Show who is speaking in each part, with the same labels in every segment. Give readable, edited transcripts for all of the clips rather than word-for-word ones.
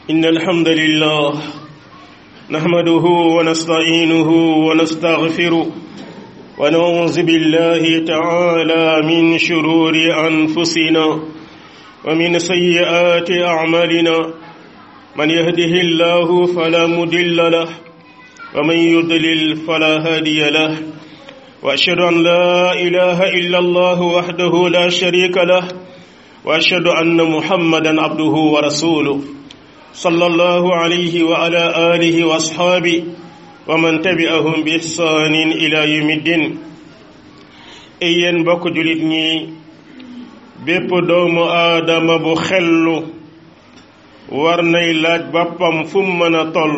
Speaker 1: إن الحمد لله نحمده ونستعينه ونستغفره ونعوذ بالله تعالى من شرور أنفسنا ومن سيئات أعمالنا من يهده الله فلا مضل له ومن يضلل فلا هادي له وأشهد أن لا إله إلا الله وحده لا شريك له وأشهد أن محمدا عبده ورسوله صلى الله عليه وعلى آله وأصحابه ومن تبعهم بإحسان إلى يوم الدين yéen mbokk julit ñi bépp doomu aadama bu xellu war nay laaj boppam fu mu mën a toll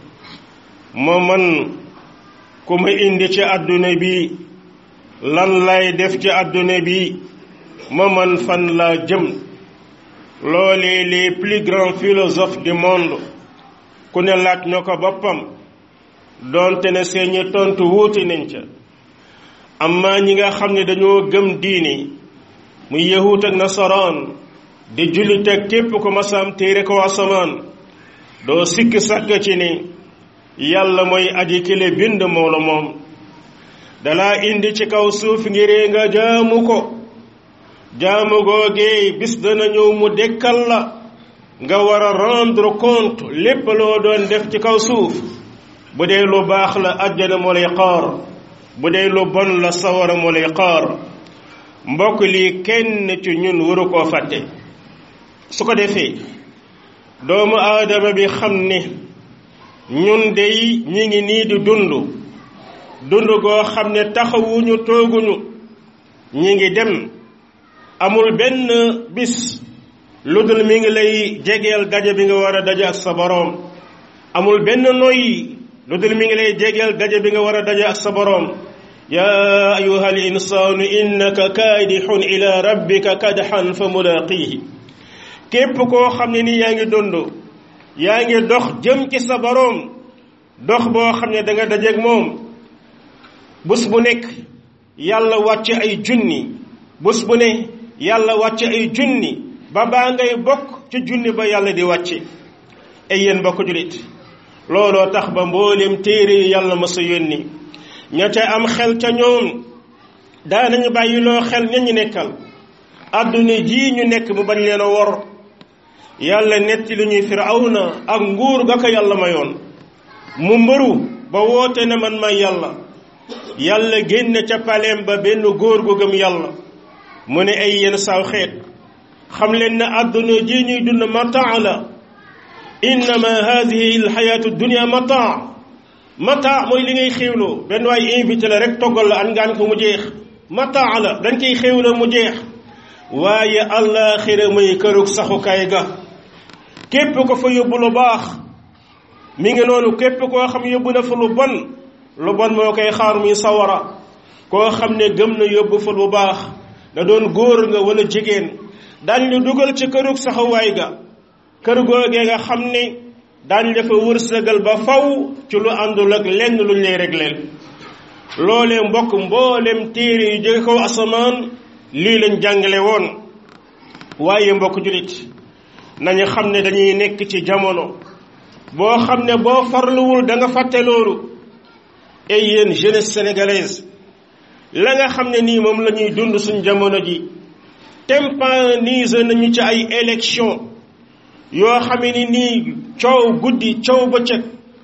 Speaker 1: moo man ku ma indi ci àdduna bi lan lay def ci àdduna bi moo man fan laa jëm loolee les plus grands philosophes du monde ku ne laaj na ko boppam doonte ne seeni tontu wuute nañ ca amma ñi nga xam ne dañoo gëm diini muy yahuut ak nasaraan di jullit ak képp ko masaam téere ko asamaan doo sikk sàkk ci ni yàlla mooy aji kile bind moo la moom dalaa indi ci kaw suuf ngir nga jaamu ko jaamu googee bis dana ñëw mu dekkal la nga war a rendre compte lépp loo doon def ci kaw suuf bu dee lu baax la àjjana moo lay xaar bu dee lu bon la sawara moo lay xaar mbokk lii kenn ci ñun waru koo fàtte su ko defee doomu aadama bi xam ne ñun dey ñi ngi nii di dund goo xam ne taxawuñu tooguñu ñi ngi dem amul benn bis lu dul mi ngi lay jegeel daje bi nga war a daje ak sa boroom amul benn noyyi lu dul mi ngi lay jegeel daje bi nga war a daje ak sa boroom yaa ayuha al insaanu innaka kaadixun ila rabbika kadxan fa mulaaqiihi képp koo xam ne ni yaa ngi dund yaa ngi dox jëm ci sa boroom dox boo xam ne da nga dajeeg moom bés bu nekk yàlla wàcce ay junni bés bu ne yàlla wàcce ay junni ba baa ngay bokk ci junni ba yàlla di wàcce ay yéen mbokk julit looloo tax ba mboolem téere yàlla ma sa yónni ña ca am xel ca ñoom daanañu bàyyiloo xel ña ñu nekkal àdduna ji ñu nekk mu bañ leen a wor yàlla netti lu ñuy firawna ak nguur ga ko yàlla mayoon mu mbëru ba woote ne man may yàlla génne ca paleem ba benn góor gu gëm yàlla mu ne ay yéen saw xeet xam leen ne àdduna ji ñuy dund mataa la innama hadihi alxayaatu dunia mataa mooy li ngay xéewloo benn waay invité la rek toggal la an ngaan ko mu jeex mataa la dañ koy xéewloo mu jeex waaye àllaaxira muy kërug saxukaay ga képp ko fa yóbbu lu baax mi ngi noonu képp koo xam yóbbu na fa lu bon moo koy xaar muy sawara koo xam ne gëm na yóbbu fa lu baax da doon góor nga wala jigéen daañ la dugal ci kërug saxuwaay ga kër googee nga xam ne daañ dafa wërsëgal ba faw ci lu àndul ak lenn luñ lay regleel loolee mbokk mboolem téere yu jóge kaw asamaan lii lañ jàngale woon waaye mbokk julit nañu xam ne dañuy nekk ci jamono boo xam ne boo farluwul da nga fàtte loolu et yéen jeunesse sénégalaise la nga xam ne nii moom la ñuy dund suñ jamono ji tympaniser nañu ci ay élection yoo xam ne nii coow guddi coow bëccëg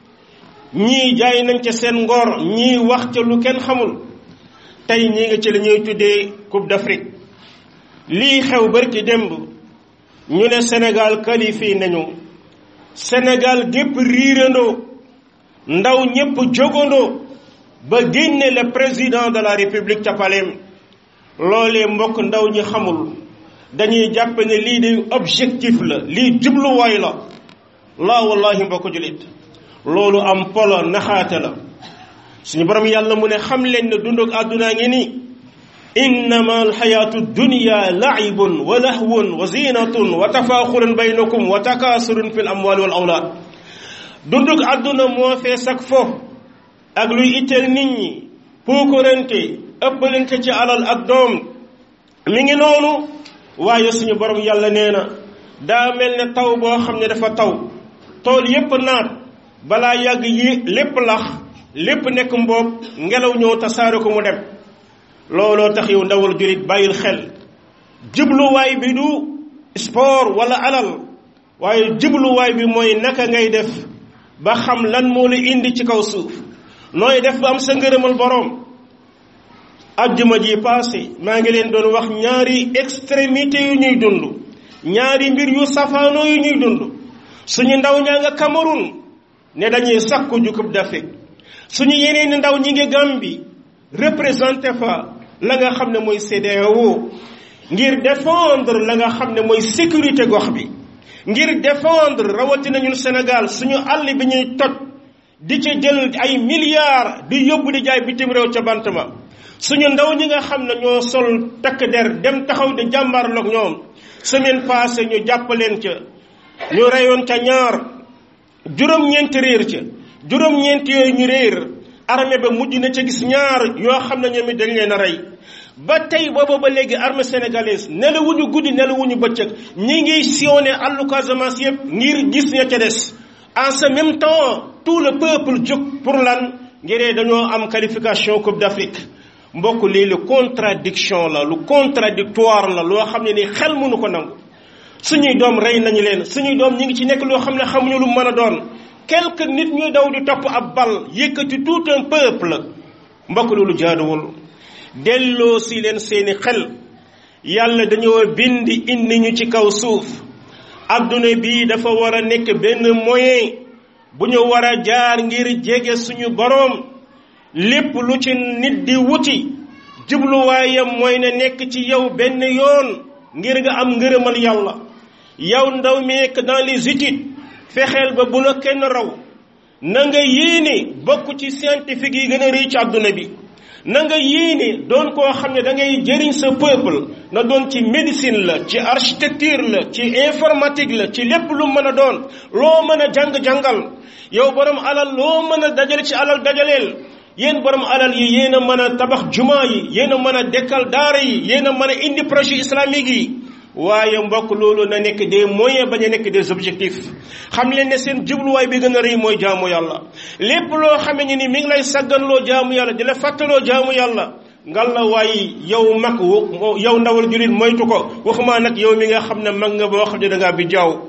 Speaker 1: ñii jaay nañ ca seen ngor ñii wax ca lu kenn xamul tey ñii nga ci la ñuy tuddee Coupe d'Afrique lii xew barki démb ñu ne Sénégal qualifié nañu Sénégal gépp riirandoo ndaw ñépp jógandoo ba génne le président de la République ca paleem loolee mbokk ndaw ñi xamul dañuy jàpp ne lii de objectif la lii jubluwaay la laa wallahi mbokk julit loolu am polo naxaate la suñu borom yàlla mu ne xam leen ne dunduk àddunaa ngi nii innama alxayaatu dunya laibun wa lahwun wa zinatun wa tafaaxurun baynakum wa takaasurun fi l amwali wal awlaad dunduk àdduna moo fees ak foofu ak luy itteel nit ñi puukurante ëppalante ci alal ak doom mi ngi noonu waaye suñu borom yàlla nee na daa mel ne taw boo xam ne dafa taw tool yépp naat balaa yàgg yi lépp lax lépp nekk mboob ngelaw ñëw tasaare ko mu dem. looloo tax yow ndawal julit bàyyil xel jubluwaay bi du sport wala alal waaye jubluwaay bi mooy naka ngay def ba xam lan moo la indi ci kaw suuf nooy def ba am sa ngërëmal boroom. ajjuma ji passé maa ngi leen doon wax ñaari extrémité yu ñuy dund, ñaari mbir yu safaanoo yu ñuy dund. suñu ndaw ñaa nga Cameroun ne dañuy sakku ju Coupe d'Afrique, suñu yeneen ndaw ñi ngi Gambie représenté fa la nga xam ne mooy CEDEAO ngir défendre la nga xam ne mooy sécurité gox bi, ngir défendre rawatina ñun Sénégal suñu àll bi ñuy toj di ci jël ay milliards di yóbbu di jaay bitim réew ca bant ma. suñu ndaw ñi nga xam ne ñoo sol takk der dem taxaw di jàmbaarloog ñoom semaine passée ñu jàppaleen ca ñu reyoon ca ñaar juróom-ñeent réer ca juróom-ñeent yooyu ñu réer armée ba mujj na ca gis ñaar yoo xam ne ñoom it dañ leen a rey. ba tey booba ba léegi armée sénégalaise nelawuñu guddi nelawuñu bëccëg ñi ngi sillonné àllu Casamance yëpp ngir gis ña ca des. en ce même temps tout le peuple jóg pour lan ngir dañoo am qualification Coupe d'Afrique. mbokk lii lu contradiction la, lu contradictoire la, loo xam ne ni xel mënu ko nangu. suñuy doom rey nañu leen, suñuy doom ñi ngi ci nekk loo xam ne xamuñu lu mën a doon. quelques nit ñuy daw di topp ab bal yëkkati tout un peuple. mbokk loolu jaaduwul. delloo si leen seeni xel. yàlla dañoo bindi indi ñu ci kaw suuf. adduna bii dafa war a nekk benn moyen bu ñu war a jaar ngir jege suñu boroom. lépp lu ci nit di wuti jubluwaayam mooy ne nekk ci yow benn yoon ngir nga am ngërëmal yàlla. yow ndaw mi nekk dans les études fexeel ba bu la kenn raw. na nga yéene bokk ci scientifique yi gën a rëy ci àdduna bi. na nga yéene doon koo xam ne da ngay jëriñ sa peuple, na doon ci médecine la, ci architecture la, ci informatique la, ci lépp lu mën a doon. loo mën a jàng-jàngal. yow borom alal loo mën a dajale ci alal dajaleel. yéen borom alal yi yéen a mën a tabax jumaa yi, yéen a mën a dekkal daara yi, yéen a mën a indi projet islamique yi. waaye mbokk loolu na nekk des moyens bañ a nekk des objectifs. xam leen ne seen jubluwaay bi gën a rëy mooy jaamu yàlla. lépp loo xamee ni mi ngi lay sagganloo jaamu yàlla di la fàttaloo jaamu yàlla ngal la waaye yow mag yow ndawal julit moytu ko. waxumaa nag yow mi nga xam ne mag nga boo xam ne da ngaa bi jaaw.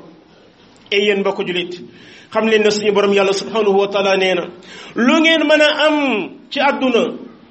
Speaker 1: et yéen mbokk julit xam leen ne suñu borom yàlla subhanahu wa taala nee na lu ngeen mën a am ci àdduna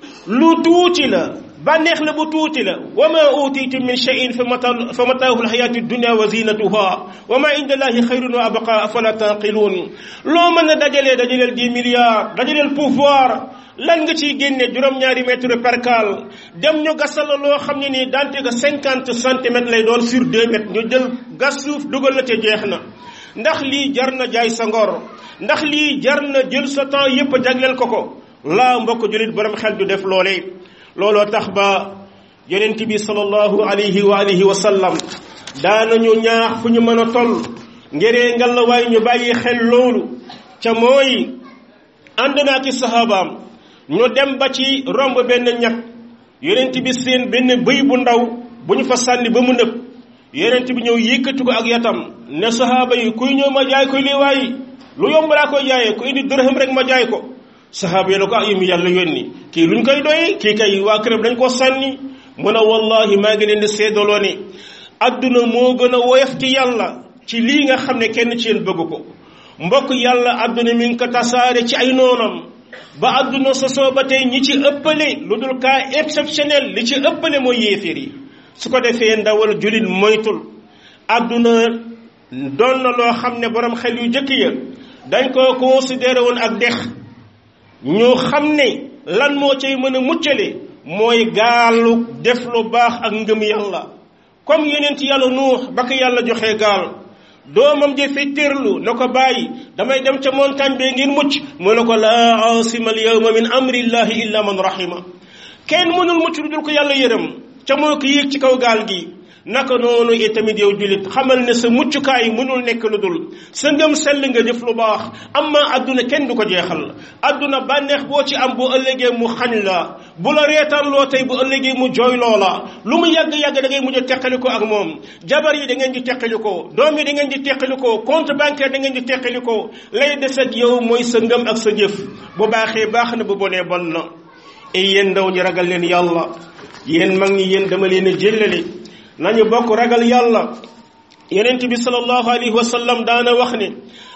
Speaker 1: lu tuuti la, bànneex la bu tuuti la. wa ma utitum min shay'in fa mataahu alxayaati dunya wa zinatuha wa ma inda allahi xayrun wa abqa afala taqilun. loo mën a dajaleel 10 milliards dajaleel pouvoir lan nga ciy génne juróom-ñaari mètre percale dem ñu gasal la loo xam ne nii daante ko 50 centimètres lay doon sur 2 mètres ñu jël gas suuf dugal la te jeex na. ndax lii jar na jaay sa ngor? ndax lii jar na jël sa temps yépp jagleel ko laa mbokk julit borom xel du def loolee. looloo tax ba yonent bi sallallahu alayhi wa alihi wa sallam daanañu ñaax fu ñu mën a toll ngiree ngal la waaye ñu bàyyi xel loolu. ca mooy ànd naa ki sahabaam ñu dem ba ci romb benn ñag yonent bi seen benn bëy bu ndaw bu ñu fa sànni ba mu nëb. yonent bi ñëw yëkkati ko ak yatam ne sahaaba yi kuy ñëw ma jaay koy lii waaye lu yomb laa koy jaayee ku indi dërëm rek ma jaay ko. sahaaba yi la ko ak yumi yàlla yónni kii luñ koy doyee kii kay waa këram dañ ko sànni. mu ne wallahi maa ngi leen di seedaloo ne adduna moo gën a woyof ci yàlla ci lii nga xam ne kenn ci yéen bëgg ko. mbokk yàlla adduna mi ngi ko tasaare ci ay noonam ba adduna sosoo ba tey ñi ci ëppale lu dul cas exceptionnel li ci ëppale mooy yéeféer yi. su ko defee ndawal julit moytul. adduna doon na loo xam ne borom xel yu jëkk ya dañ koo considéré woon ak dex. ñu xam ne lan moo cay mën a muccale mooy gaalu def lu baax ak ngëm yàlla. comme yonent yàlla Nuux ba ko yàlla joxee gaal doomam je fettirlu na ko bàyyi damay dem ca montagne be ngir mucc mu ne ko laa asima al yawma min amrillahi illa man rahima. kenn mënul mucc lu dul ko yàlla yërëm ca moo ko yéeg ci kaw gaal gi naka noonu itamit yow julit xamal ne sa muccukaay mënul nekk lu dul sa ngëm sell nga jëf lu baax amma adduna kenn du ko jeexal adduna bànneex boo ci am bu ëllëgee mu xañ la bu la reetaan loo tey bu ëllëgee mu jooy loola lu mu yàgg-yàgg da ngay mujj a teqaliko ak moom jabar yi da ngeen di teqaliko doom yi da ngeen di teqaliko compte bancaire da ngeen di teqaliko lay des ak yow mooy sa ngëm ak sa jëf bu baaxee baax na bu bonee bon na ay yéen ndaw ñi ragal leen yàlla yéen mag ñi yéen dama leen a jëllale nañu bokk ragal yàlla yonent bi sallallahu alayhi wa sallam daana wax ne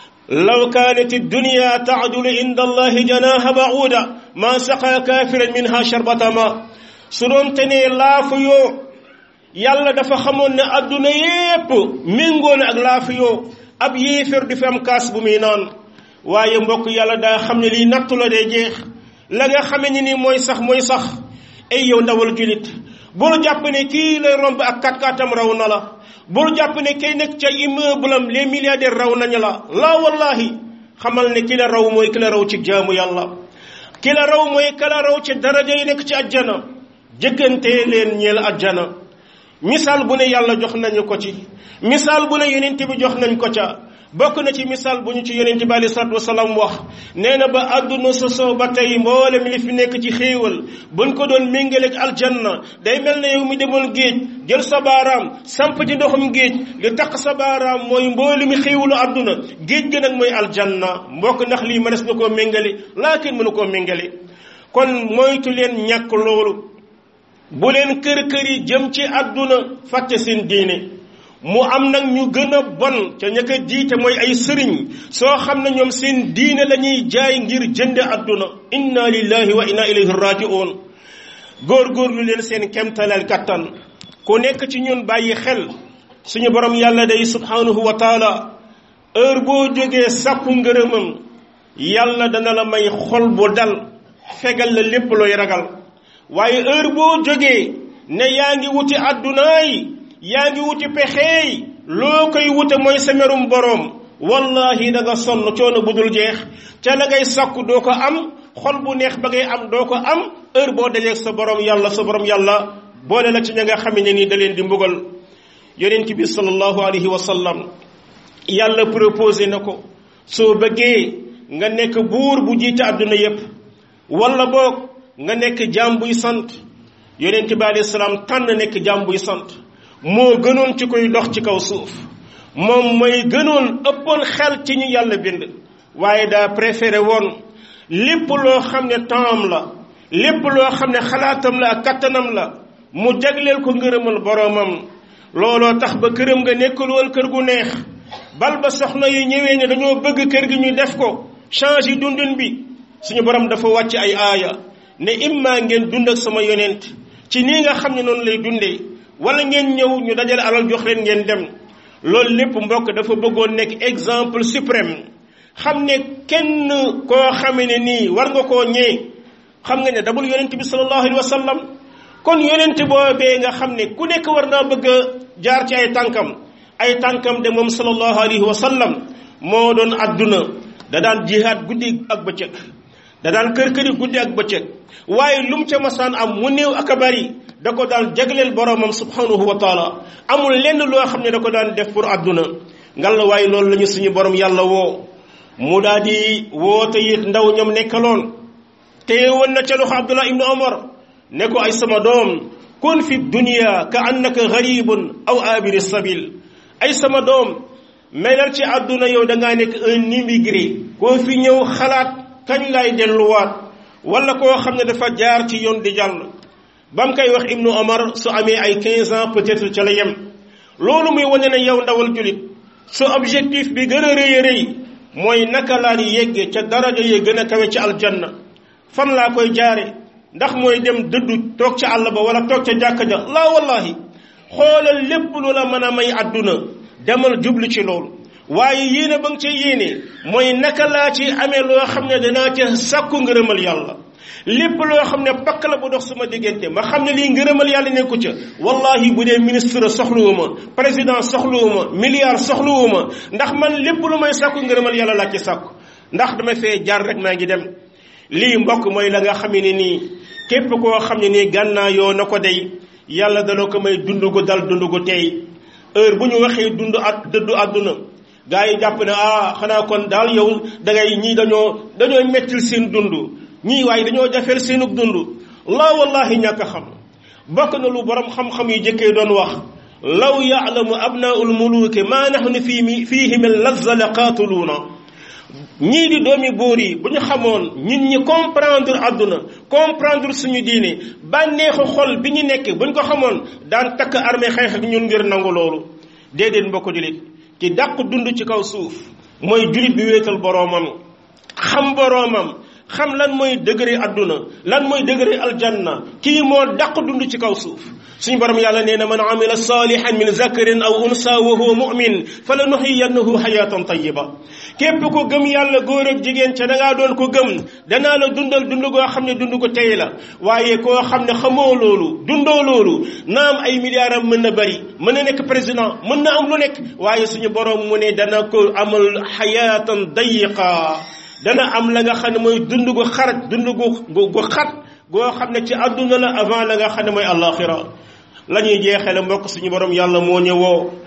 Speaker 1: law kaanat ad-dunya ta'dulu inda allahi janaha ba'uda ma saqa kafiran minha sharbata ma su doon te ne laafu yoo yàlla dafa xamoon ne adduna yépp méngoo na ak laafu yoo ab yéefér di fi am kaas bu muy naan waaye mbokk yàlla daa xam ne lii nattu la dee jeex la nga xame ni nii mooy sax ay yow ndawal julit bul jàpp ne kii lay romb ak kat-katam raw na la bul jàpp ne kay nekk ca immeuble am les milliardaires raw nañu la laa wallahi xamal ne ki la raw mooy ki la raw ci jaamu yàlla ki la raw mooy ki la raw ci daraja yi nekk ci ajjana jëkkante leen ñeel ajjana misaal bu ne yàlla jox nañu ko ci misaal bu ne yonent bi jox nañ ko ca bokk na ci misaal bu ñu ci yonent bi alayhi salaatu wasalaam wax nee na ba àdduna sosoo ba tey mboolem li fi nekk ci xéewal buñ ko doon méngaleeg aljanna day mel ne yow mi demoon géej jël sa baaraam samp ci ndoxum géej li taq sa baaraam mooy mboole mi xéewalu àdduna géej ga nag mooy aljanna mbokk ndax lii mënees na koo méngale laakin mënu koo méngale kon moytu leen ñàkk loolu bu leen kër yi jëm ci àdduna fàtte seen diine mu am nag ñu gën a bon ca ña ko jiite mooy ay sëriñ soo xam ne ñoom seen diine la ñuy jaay ngir jënde àdduna inna lillahi wa inna ilayhi raji'un góorgóorlu leen seen kemtaleel kattan ku nekk ci ñun bàyyi xel suñu borom yàlla day subhanahu wa taala heure boo jógee sàkku ngërëmam yàlla dana la may xol bu dal fegal la lépp looy ragal waaye heure boo jógee ne yaa ngi wuti àddunaay yaa ngi wuti pexeey loo koy wute mooy sa merum boroom wallahi da nga sonn coono bu dul jeex ca la ngay sakku doo ko am xol bu neex ba ngay am doo ko am heure boo dajeeg sa borom yàlla boole la ci ña nga xam ne nii da leen di mbugal yonent bi sallallahu alayhi wa sallam yàlla proposé na ko soo bëggee nga nekk buur bu jiite àdduna yépp wala boog nga nekk jaam buy sant yonent bi alayhi salaam tànn nekk jaam buy sant moo gënoon ci koy dox ci kaw suuf moom mooy gënoon ëppoon xel ci ñu yàlla bind waaye daa préféré woon lépp loo xam ne temps la lépp loo xam ne xalaatam la ak kattanam la mu jagleel ko ngërëmal boroomam looloo tax ba këram nga nekkul woon kër gu neex bal ba soxna yu ñëwee ne dañoo bëgg kër gi ñu def ko changer dundin bi suñu borom dafa wàcc ay aaya ne imma ngeen dund ak sama yonent ci nii nga xam ne noonu lay dundee wala ngeen ñëw ñu dajale alal jox leen ngeen dem loolu lépp mbokk dafa bëggoon nekk exemple suprême xam ne kenn koo xame ne nii war nga koo ñee xam nga ne dabul yonent bi sallallahu alayhi wa sallam kon yonent boobee nga xam ne ku nekk war naa bëgg a jaar ci ay tànkam de moom sallallahu alayhi wa sallam moo doon adduna da daan jihaad guddi ak bëccëg da daan kër-këri guddi ak bëccëg waaye lum ca masaan am mu néew ak a bari da ko daan jagleel boromam subhanahu wa taala amul lenn loo xam ne da ko daan def pour adduna ngal la waaye loolu la ñu suñu borom yàlla woo mu daal di woote it ndaw ñam nekkaloon te woon na ca loxo Abdullah ibnu Omar ne ko ay sama doom kun fi dunya ka annaka gharibun aw abiri sabil ay sama doom melal ci àdduna yow da ngaa nekk un immigré koo fi ñëw xalaat kañ lay delluwaat wala koo xam ne dafa jaar ci yoon di jàll ba mu koy wax ibnu Omar su amee ay 15 ans peut-être ca la yem loolu muy wane ne yow ndawal julit su objectif bi gën a rëy a rëy mooy naka laa di yegge ca daraja yi gën a kawe ci aljanna fan laa koy jaare ndax mooy dem dëddu toog ca àll ba wala toog ca jàkka ja laa wallahi xoolal lépp lu la mën a may àdduna demal jublu ci loolu waaye yéene ba nga ca yéene mooy naka laa ci amee loo xam ne danaa ca sàkku ngërëmal yàlla lépp loo xam ne pakk la bu dox suma diggante ma xam ne lii ngërëmal yàlla nekku ca wallahi bu dee ministre soxluwuma président soxluwuma milliard soxluwuma ndax man lépp lu may sàkku ngërëmal yàlla laa ci sàkku ndax dama fee jaar rek maa ngi dem lii mbokk mooy la nga xam ne nii képp koo xam ne nii gànnaa yoo na ko day yàlla dana ko may dund gu dal dund gu tey heure bu ñu waxee dëddu àdduna gaa yi jàpp ne xanaa kon daal yow da ngay ñii dañoo mettil seen dund ñii waaye dañoo jafeel seenug dund wallahi ñàkk a xam bokk na lu borom xam-xam yi jëkkee doon wax law yaalamu abnaul muluki ma nahnu fiihi min lazza la qaatuluuna ñii di doomi buur yi bu ñu xamoon ñi comprendre àdduna comprendre suñu diine bànneexu xol bi ñu nekk bu ñu ko xamoon daan takk armée xeex ak ñun ngir nangu loolu déedéet mbokk julit ki dàq dund ci kaw suuf mooy julit bi wéetal boroomam xam boroomam xam lan mooy degré àdduna lan mooy degré aljanna kii moo dàq dund ci kaw suuf suñu borom yàlla nee na man amila salihan min zakarin aw unsa wa huwa mu'min fala nuhyiyannahu hayatan tayyiba képp ko gëm yàlla góor ak jigéen ca da ngaa doon ko gëm danaa la dundal dund goo xam ne dund ko tey la waaye koo xam ne xamoo loolu dundoo loolu naam ay milliards am mën na bari mën na nekk président mën na am lu nekk waaye suñu borom mu ne dana ko amal hayatan dayiqa dana am la nga xam ne mooy dund gu xarat dund gu xat goo xam ne ci àdduna la avant la nga xam ne mooy àllaaxira la ñuy jeexale mbokk suñu borom yàlla moo ñu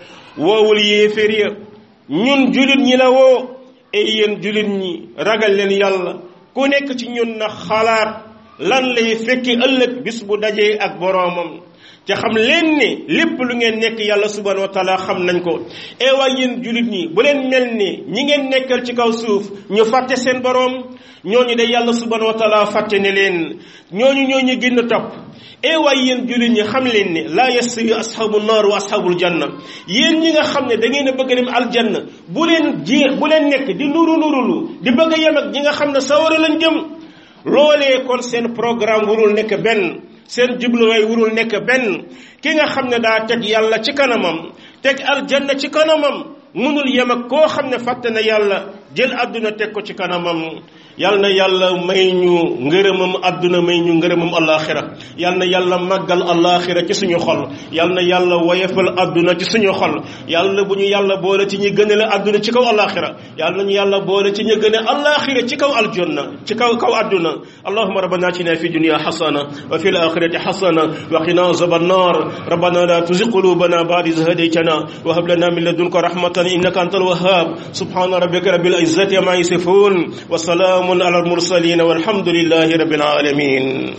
Speaker 1: woowul yéeféer ya ñun julit ñi la woo ay yéen julit ñi ragal leen yàlla ku nekk ci ñun na xalaat lan lay fekki ëllëg bis bu dajee ak boroomam te xam leen ne lépp lu ngeen nekk yàlla subhanahu wa taala xam nañ ko waay yéen julit ñi bu leen mel ni ñi ngeen nekkal ci kaw suuf ñu fàtte seen boroom ñooñu de yàlla subhanahu wa taala fàtte ne leen ñooñu génn topp waay yéen julit ñi xam leen ne laa yastawi ashabu naar wa ashabul janna yéen ñi nga xam ne da ngeen a bëgg a dem aljanna bu leen nekk di nurulu di bëgg a yem ak ñi nga xam ne sawara lañ jëm loolee kon seen programme warul nekk benn seen jubluwaay warul nekk benn ki nga xam ne daa teg yàlla ci kanamam teg aljanna ci kanamam mënul yem ak koo xam ne fàtte na yàlla jël àdduna teg ko ci kanamam yal na yàlla may ñu ngërëmam àdduna may ñu ngërëmam alaxira yal na yàlla màggal alaxira ci suñu xol yal na yàlla woyefal àdduna ci suñu xol yàlla bu ñu yàlla boole ci ñi gënale àdduna ci kaw alaxira yal nañu yàlla boole ci ñi gëne alaxira ci kaw aljanna ci kaw àdduna allahumma rabbana atina fi dunya hasana wa fil akhirati hasana wa qina azaban nar rabbana la tuzigh qulubana ba'da idh hadaytana wa hab lana min ladunka rahmatan innaka antal wahhab subhana rabbika rabbil izzati amma yasifun wa salamun ala al mursalin walhamdulillahi rabbil alamin